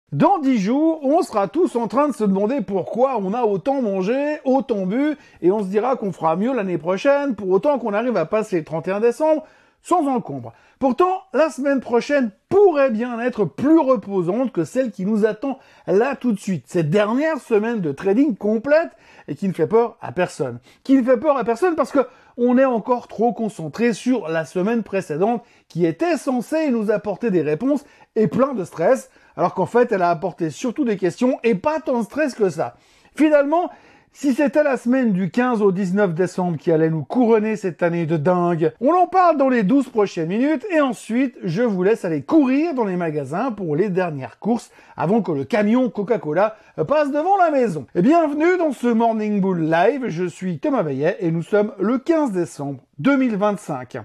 Dans 10 jours, on sera tous en train de se demander pourquoi on a autant mangé, autant bu, et on se dira qu'on fera mieux l'année prochaine, pour autant qu'on arrive à passer le 31 décembre sans encombre. Pourtant, la semaine prochaine pourrait bien être plus reposante que celle qui nous attend là tout de suite. Cette dernière semaine de trading complète et qui ne fait peur à personne. Qui ne fait peur à personne parce que on est encore trop concentré sur la semaine précédente qui était censée nous apporter des réponses et plein de stress, alors qu'en fait, elle a apporté surtout des questions et pas tant de stress que ça. Finalement, si c'était la semaine du 15 au 19 décembre qui allait nous couronner cette année de dingue, on en parle dans les 12 prochaines minutes et ensuite, je vous laisse aller courir dans les magasins pour les dernières courses avant que le camion Coca-Cola passe devant la maison. Et bienvenue dans ce Morning Bull Live, je suis Thomas Veillet et nous sommes le 15 décembre 2025.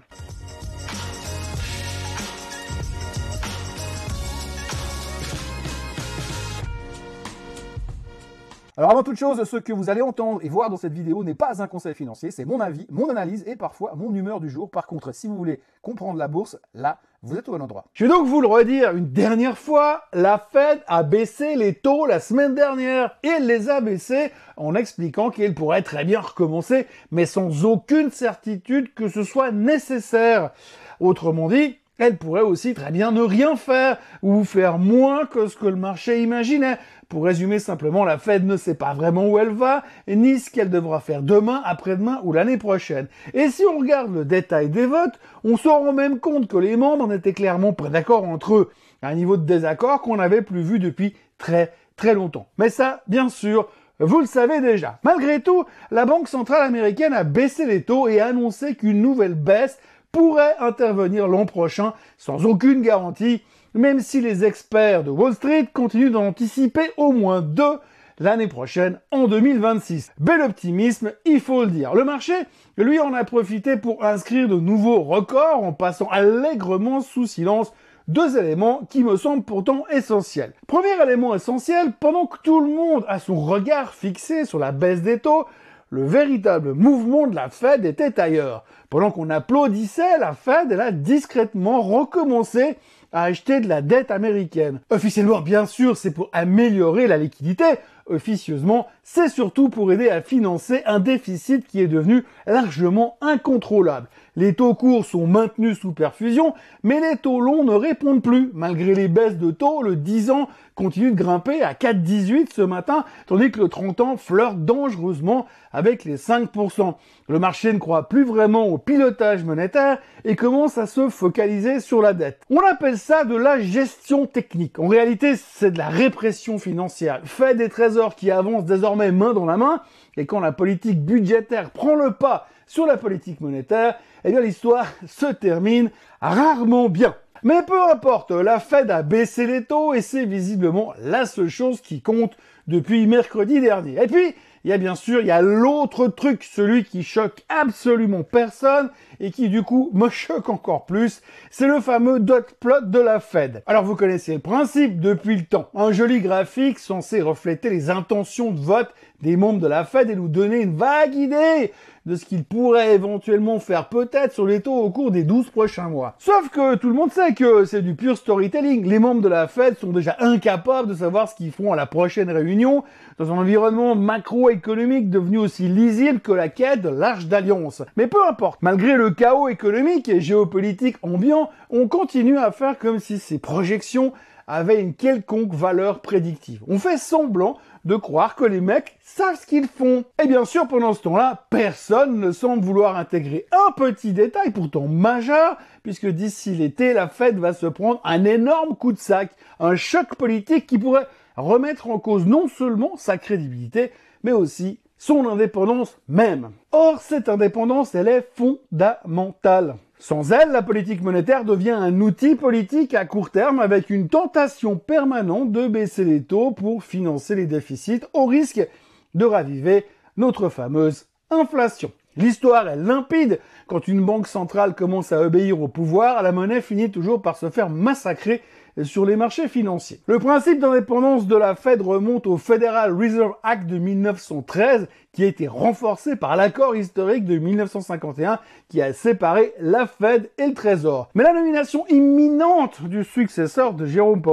Alors avant toute chose, ce que vous allez entendre et voir dans cette vidéo n'est pas un conseil financier, c'est mon avis, mon analyse et parfois mon humeur du jour. Par contre, si vous voulez comprendre la bourse, là, vous êtes au bon endroit. Je vais donc vous le redire une dernière fois, la Fed a baissé les taux la semaine dernière et elle les a baissés en expliquant qu'elle pourrait très bien recommencer, mais sans aucune certitude que ce soit nécessaire. Autrement dit, elle pourrait aussi très bien ne rien faire ou faire moins que ce que le marché imaginait. Pour résumer simplement, la Fed ne sait pas vraiment où elle va, ni ce qu'elle devra faire demain, après-demain ou l'année prochaine. Et si on regarde le détail des votes, on se rend même compte que les membres en étaient clairement pas d'accord entre eux, à un niveau de désaccord qu'on n'avait plus vu depuis très longtemps. Mais ça, bien sûr, vous le savez déjà. Malgré tout, la Banque centrale américaine a baissé les taux et a annoncé qu'une nouvelle baisse pourrait intervenir l'an prochain sans aucune garantie, même si les experts de Wall Street continuent d'en anticiper au moins 2 l'année prochaine, en 2026. Bel optimisme, il faut le dire. Le marché, lui, en a profité pour inscrire de nouveaux records en passant allègrement sous silence 2 éléments qui me semblent pourtant essentiels. Premier élément essentiel, pendant que tout le monde a son regard fixé sur la baisse des taux, le véritable mouvement de la Fed était ailleurs. Pendant qu'on applaudissait, la Fed, elle a discrètement recommencé à acheter de la dette américaine. Officiellement, bien sûr, c'est pour améliorer la liquidité. Officieusement, c'est surtout pour aider à financer un déficit qui est devenu largement incontrôlable. Les taux courts sont maintenus sous perfusion, mais les taux longs ne répondent plus. Malgré les baisses de taux, le 10 ans continue de grimper à 4,18 ce matin, tandis que le 30 ans flirte dangereusement avec les 5%. Le marché ne croit plus vraiment au pilotage monétaire et commence à se focaliser sur la dette. On appelle ça de la gestion technique. En réalité, c'est de la répression financière. Fait des trésors qui avancent désormais main dans la main, et quand la politique budgétaire prend le pas sur la politique monétaire, eh bien l'histoire se termine rarement bien. Mais peu importe, la Fed a baissé les taux et c'est visiblement la seule chose qui compte depuis mercredi dernier. Et puis, il y a l'autre truc, celui qui choque absolument personne et qui du coup me choque encore plus, c'est le fameux dot plot de la Fed. Alors vous connaissez le principe depuis le temps. Un joli graphique censé refléter les intentions de vote des membres de la Fed et nous donner une vague idée de ce qu'ils pourraient éventuellement faire peut-être sur les taux au cours des 12 prochains mois. Sauf que tout le monde sait que c'est du pur storytelling. Les membres de la Fed sont déjà incapables de savoir ce qu'ils feront à la prochaine réunion dans un environnement macroéconomique devenu aussi lisible que la quête de l'Arche d'Alliance. Mais peu importe, malgré le chaos économique et géopolitique ambiant, on continue à faire comme si ces projections avaient une quelconque valeur prédictive. On fait semblant de croire que les mecs savent ce qu'ils font. Et bien sûr, pendant ce temps-là, personne ne semble vouloir intégrer un petit détail pourtant majeur, puisque d'ici l'été, la Fed va se prendre un énorme coup de sac, un choc politique qui pourrait remettre en cause non seulement sa crédibilité, mais aussi son indépendance même. Or, cette indépendance, elle est fondamentale. Sans elle, la politique monétaire devient un outil politique à court terme avec une tentation permanente de baisser les taux pour financer les déficits au risque de raviver notre fameuse inflation. L'histoire est limpide. Quand une banque centrale commence à obéir au pouvoir, la monnaie finit toujours par se faire massacrer sur les marchés financiers. Le principe d'indépendance de la Fed remonte au Federal Reserve Act de 1913, qui a été renforcé par l'accord historique de 1951, qui a séparé la Fed et le Trésor. Mais la nomination imminente du successeur de Jerome Powell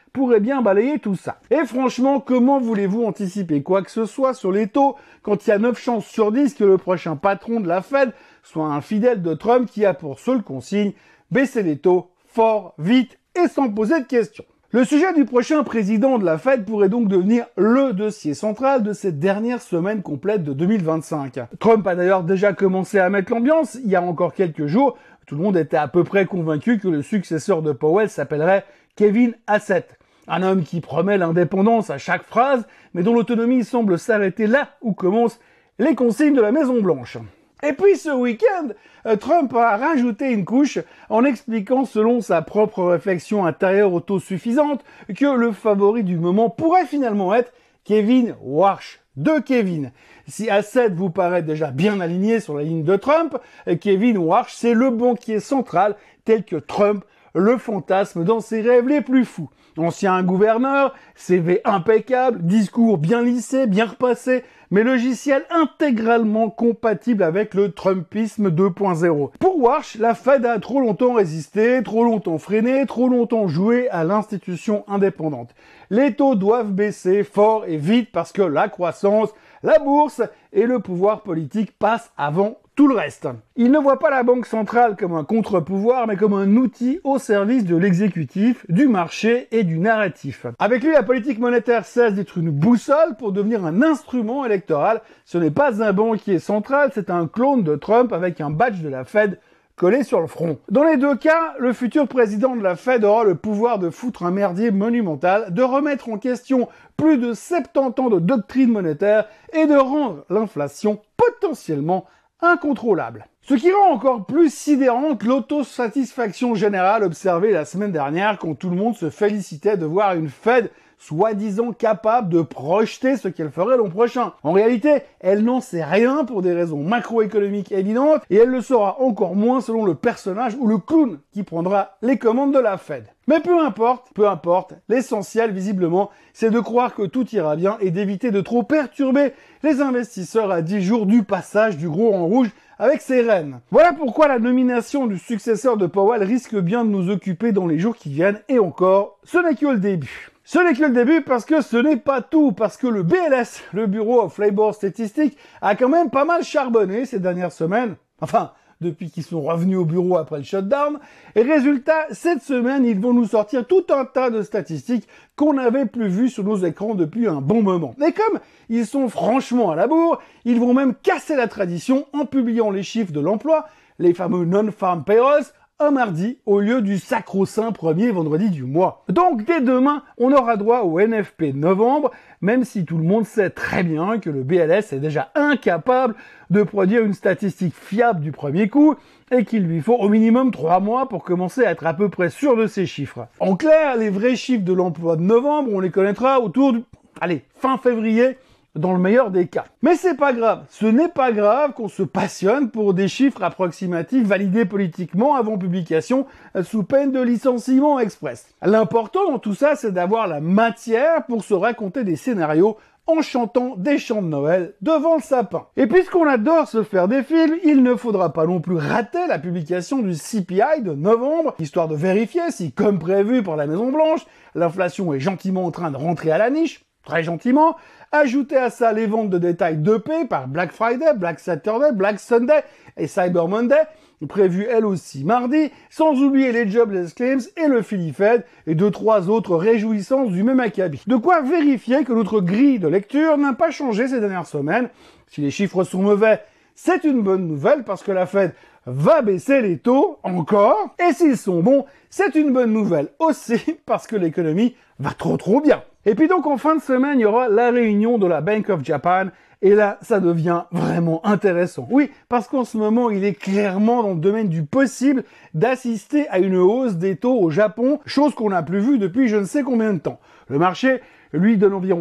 pourrait bien balayer tout ça. Et franchement, comment voulez-vous anticiper quoi que ce soit sur les taux quand il y a 9 chances sur 10 que le prochain patron de la Fed soit un fidèle de Trump qui a pour seule consigne baisser les taux fort, vite et sans poser de questions. Le sujet du prochain président de la Fed pourrait donc devenir le dossier central de cette dernière semaine complète de 2025. Trump a d'ailleurs déjà commencé à mettre l'ambiance. Il y a encore quelques jours, tout le monde était à peu près convaincu que le successeur de Powell s'appellerait Kevin Hassett. Un homme qui promet l'indépendance à chaque phrase, mais dont l'autonomie semble s'arrêter là où commencent les consignes de la Maison-Blanche. Et puis ce week-end, Trump a rajouté une couche en expliquant, selon sa propre réflexion intérieure autosuffisante, que le favori du moment pourrait finalement être Kevin Warsh, de Kevin. Si Hassett vous paraît déjà bien aligné sur la ligne de Trump, Kevin Warsh, c'est le banquier central tel que Trump le fantasme dans ses rêves les plus fous. Ancien gouverneur, CV impeccable, discours bien lissé, bien repassé, mais logiciel intégralement compatible avec le Trumpisme 2.0. Pour Warsh, la Fed a trop longtemps résisté, trop longtemps freiné, trop longtemps joué à l'institution indépendante. Les taux doivent baisser fort et vite parce que la croissance, la bourse et le pouvoir politique passent avant tout le reste. Il ne voit pas la Banque centrale comme un contre-pouvoir, mais comme un outil au service de l'exécutif, du marché et du narratif. Avec lui, la politique monétaire cesse d'être une boussole pour devenir un instrument électoral. Ce n'est pas un banquier central, c'est un clone de Trump avec un badge de la Fed collé sur le front. Dans les deux cas, le futur président de la Fed aura le pouvoir de foutre un merdier monumental, de remettre en question plus de 70 ans de doctrine monétaire et de rendre l'inflation potentiellement incontrôlable. Ce qui rend encore plus sidérante l'autosatisfaction générale observée la semaine dernière quand tout le monde se félicitait de voir une Fed soi-disant capable de projeter ce qu'elle ferait l'an prochain. En réalité, elle n'en sait rien pour des raisons macroéconomiques évidentes et elle le saura encore moins selon le personnage ou le clown qui prendra les commandes de la Fed. Mais peu importe, l'essentiel visiblement, c'est de croire que tout ira bien et d'éviter de trop perturber les investisseurs à 10 jours du passage du gros en rouge avec ses rênes. Voilà pourquoi la nomination du successeur de Powell risque bien de nous occuper dans les jours qui viennent et encore, ce n'est que le début. Ce n'est que le début parce que ce n'est pas tout, parce que le BLS, le Bureau of Labor Statistics, a quand même pas mal charbonné ces dernières semaines. Enfin, depuis qu'ils sont revenus au bureau après le shutdown. Et résultat, cette semaine, ils vont nous sortir tout un tas de statistiques qu'on n'avait plus vues sur nos écrans depuis un bon moment. Et comme ils sont franchement à la bourre, ils vont même casser la tradition en publiant les chiffres de l'emploi, les fameux non-farm payrolls, un mardi au lieu du sacro-saint premier vendredi du mois. Donc dès demain, on aura droit au NFP de novembre, même si tout le monde sait très bien que le BLS est déjà incapable de produire une statistique fiable du premier coup et qu'il lui faut au minimum 3 mois pour commencer à être à peu près sûr de ces chiffres. En clair, les vrais chiffres de l'emploi de novembre, on les connaîtra autour du, fin février, dans le meilleur des cas. Mais c'est pas grave. Ce n'est pas grave qu'on se passionne pour des chiffres approximatifs validés politiquement avant publication sous peine de licenciement express. L'important dans tout ça, c'est d'avoir la matière pour se raconter des scénarios en chantant des chants de Noël devant le sapin. Et puisqu'on adore se faire des films, il ne faudra pas non plus rater la publication du CPI de novembre, histoire de vérifier si, comme prévu par la Maison-Blanche, l'inflation est gentiment en train de rentrer à la niche, très gentiment. Ajoutez à ça les ventes de détail d'EP par Black Friday, Black Saturday, Black Sunday et Cyber Monday, prévues elles aussi mardi, sans oublier les jobless claims et le Philly Fed et 2-3 autres réjouissances du même acabit. De quoi vérifier que notre grille de lecture n'a pas changé ces dernières semaines. Si les chiffres sont mauvais, c'est une bonne nouvelle parce que la Fed va baisser les taux encore. Et s'ils sont bons, c'est une bonne nouvelle aussi parce que l'économie va trop bien. Et puis donc en fin de semaine, il y aura la réunion de la Bank of Japan. Et là, ça devient vraiment intéressant. Oui, parce qu'en ce moment, il est clairement dans le domaine du possible d'assister à une hausse des taux au Japon, chose qu'on n'a plus vue depuis je ne sais combien de temps. Le marché lui donne environ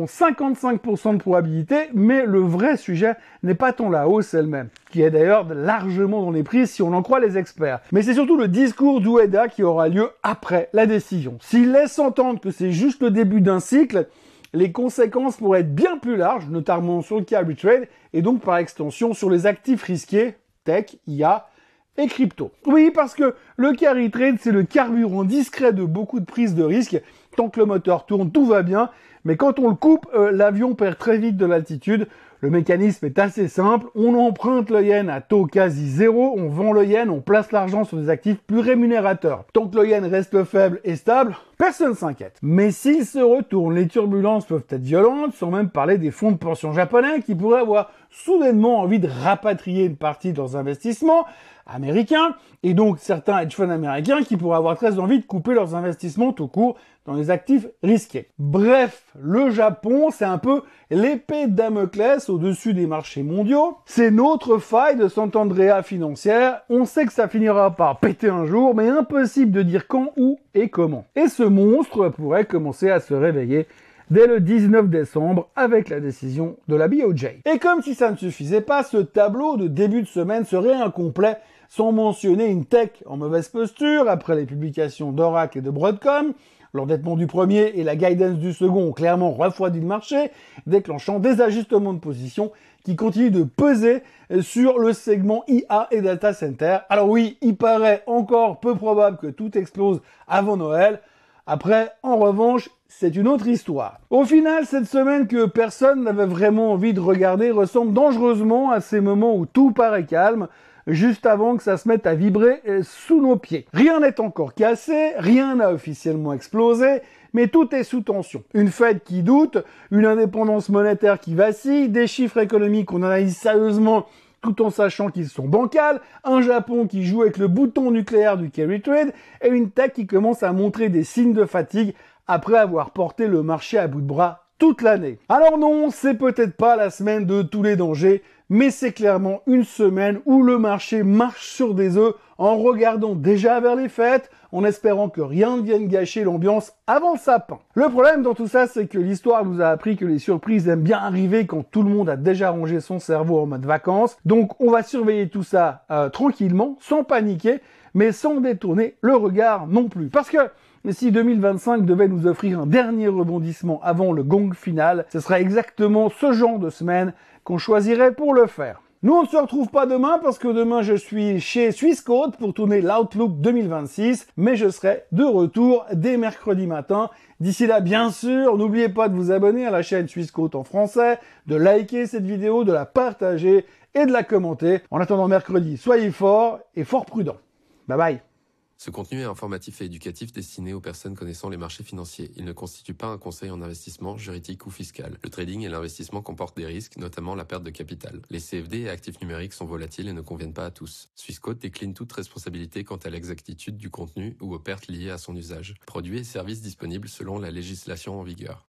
55% de probabilité, mais le vrai sujet n'est pas tant la hausse elle-même, qui est d'ailleurs largement dans les prix si on en croit les experts. Mais c'est surtout le discours d'Ueda qui aura lieu après la décision. S'il laisse entendre que c'est juste le début d'un cycle, les conséquences pourraient être bien plus larges, notamment sur le carry trade, et donc par extension sur les actifs risqués, tech, IA et crypto. Oui, parce que le carry trade, c'est le carburant discret de beaucoup de prises de risque tant que le moteur tourne, tout va bien, mais quand on le coupe, l'avion perd très vite de l'altitude. Le mécanisme est assez simple, on emprunte le yen à taux quasi zéro, on vend le yen, on place l'argent sur des actifs plus rémunérateurs. Tant que le yen reste faible et stable, personne s'inquiète. Mais s'il se retourne, les turbulences peuvent être violentes, sans même parler des fonds de pension japonais qui pourraient avoir soudainement envie de rapatrier une partie de leurs investissements américains, et donc certains hedge funds américains qui pourraient avoir très envie de couper leurs investissements tout court dans les actifs risqués. Bref, le Japon, c'est un peu l'épée de Damoclès au-dessus des marchés mondiaux. C'est notre faille de Sant'Andrea financière. On sait que ça finira par péter un jour, mais impossible de dire quand, où et comment. Et ce monstre pourrait commencer à se réveiller dès le 19 décembre avec la décision de la BOJ. Et comme si ça ne suffisait pas, ce tableau de début de semaine serait incomplet sans mentionner une tech en mauvaise posture après les publications d'Oracle et de Broadcom. L'endettement du premier et la guidance du second ont clairement refroidi le marché, déclenchant des ajustements de position qui continuent de peser sur le segment IA et data center. Alors oui, il paraît encore peu probable que tout explose avant Noël. Après, en revanche, c'est une autre histoire. Au final, cette semaine que personne n'avait vraiment envie de regarder ressemble dangereusement à ces moments où tout paraît calme, juste avant que ça se mette à vibrer sous nos pieds. Rien n'est encore cassé, rien n'a officiellement explosé, mais tout est sous tension. Une Fed qui doute, une indépendance monétaire qui vacille, des chiffres économiques qu'on analyse sérieusement tout en sachant qu'ils sont bancals, un Japon qui joue avec le bouton nucléaire du carry trade, et une tech qui commence à montrer des signes de fatigue après avoir porté le marché à bout de bras toute l'année. Alors non, c'est peut-être pas la semaine de tous les dangers, mais c'est clairement une semaine où le marché marche sur des œufs en regardant déjà vers les fêtes, en espérant que rien ne vienne gâcher l'ambiance avant le sapin. Le problème dans tout ça, c'est que l'histoire nous a appris que les surprises aiment bien arriver quand tout le monde a déjà rangé son cerveau en mode vacances. Donc on va surveiller tout ça tranquillement, sans paniquer, mais sans détourner le regard non plus. Parce que si 2025 devait nous offrir un dernier rebondissement avant le gong final, ce serait exactement ce genre de semaine qu'on choisirait pour le faire. Nous, on ne se retrouve pas demain parce que demain, je suis chez Swissquote pour tourner l'Outlook 2026, mais je serai de retour dès mercredi matin. D'ici là, bien sûr, n'oubliez pas de vous abonner à la chaîne Swissquote en français, de liker cette vidéo, de la partager et de la commenter. En attendant mercredi, soyez forts et fort prudents. Bye bye. Ce contenu est informatif et éducatif destiné aux personnes connaissant les marchés financiers. Il ne constitue pas un conseil en investissement, juridique ou fiscal. Le trading et l'investissement comportent des risques, notamment la perte de capital. Les CFD et actifs numériques sont volatiles et ne conviennent pas à tous. Swissquote décline toute responsabilité quant à l'exactitude du contenu ou aux pertes liées à son usage. Produits et services disponibles selon la législation en vigueur.